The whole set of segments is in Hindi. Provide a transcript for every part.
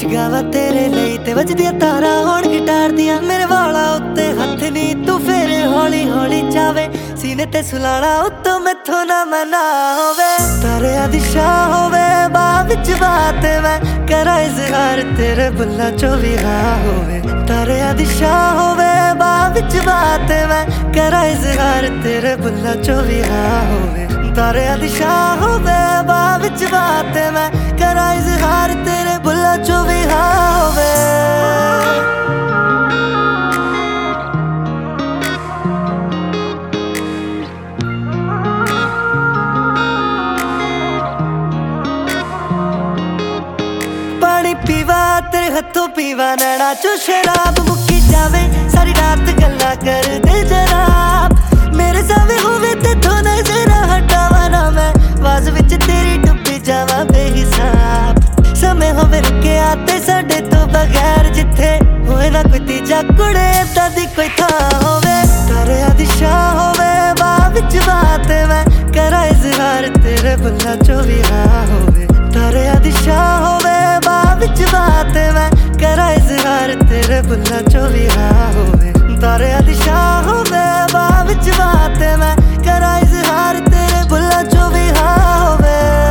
गावा तेरे ਲਈ ਤੇ ਵੱਜਦੀਆਂ ਤਾਰਾ ਹੋਣ ਗਿਟਾਰ ਦੀਆਂ ਮੇਰੇ ਵਾਲਾ ਉੱਤੇ ਹੱਥ ਨੀ ਤੂੰ ਫੇਰੇ ਹੌਲੀ ਹੌਲੀ ਚਾਵੇ ਸੀਨੇ ਤੇ ਸੁਲਾਣਾ ਉੱਤੋਂ ਮੈਥੋਂ ਨਾ ਮਨਾ ਹੋਵੇ ਤਾਰਿਆਂ ਦੀ ਛਾਂ ਹੋਵੇ ਬਾਹ ਵਿੱਚ ਬਾਤ ਮੈਂ ਕਰਾਂ ਇਜ਼ਹਾਰ ਤੇਰੇ ਬੁੱਲਾਂ ਚੋਂ ਵੀ ਹਾਂ ਹੋਵੇ ਤਾਰਿਆਂ ਦੀ ਛਾਂ ਹੋਵੇ ਬਾਹ ਵਿੱਚ ਬਾਤ ਮੈਂ ਕਰਾਂ ਇਜ਼ਹਾਰ ਤੇਰੇ ਬੁੱਲਾਂ ਚੋਂ ਵੀ ਹਾਂ ਹੋਵੇ ਤਾਰਿਆਂ ਦੀ ਛਾਂ ਹੋਵੇ ਬਾਹ ਵਿੱਚ ਬਾਤ ਮੈਂ ਕਰਾਂ ਇਜ਼ਹਾਰ ਤੇਰੇ ਬੁੱਲਾਂ ਚੋਂ ਵੀ ਹਾਂ ਹੋਵੇ पीवा तेरे हथों पीवा नैना चो शराब मुक्की जावे सारी रात गल्ला कर दे जनाब मेरे सावे होवे ते तो नजरा हटावा ना मैं वाज विच तेरी डुबी जावा बेहिसाब समय होवे रुके आते साडे तो बगैर जिथे होए ना कोई तीजा कुड़े दा दी कोई थां होवे तारियां दी छां होवे बाह विच बात मैं करा इज़हार तेरे बुल्लां चों भी हाँ होवे तारियां दी छां होवे विच बात मैं करा इज़हार तेरे बुल्लां चों भी हाँ होवे तारियां दी छां होवे बाह विच बात मैं करा इज़हार तेरे बुल्लां चों भी हाँ होवे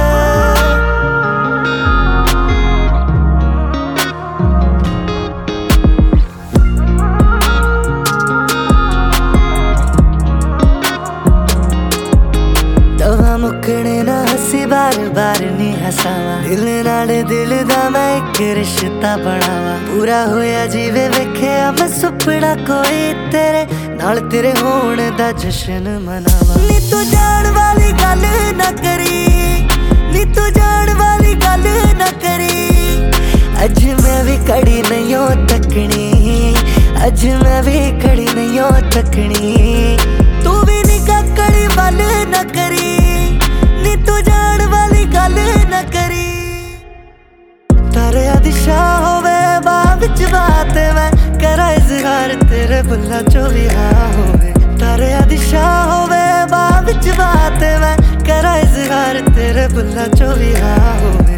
दवा मुकने ना हसी बार बार नी हसावा दिल नाल दिल दा मैं एक रिश्ता बनावा पूरा होया जीवे वेखिया मैं सुपना कोई तेरे नाल तेरे होण दा जश्न मनावा नी तू जान वाली गल ना करी नी तू जान वाली गल ना करी अज मैं भी कड़ी नहीं हो तकनी अज मैं भी कड़ी नहीं हो तकनी तू भी निगाह कड़ी वाल ना करी नी तू जान वाली गल ना करी तारियां दी छां होवे बाह विच बात मैं करा इज़हार तेरे बुल्लां चों भी हाँ होवे तारियां दी छां होवे बाह विच बात मैं करा इज़हार तेरे बुल्लां चों भी हाँ होवे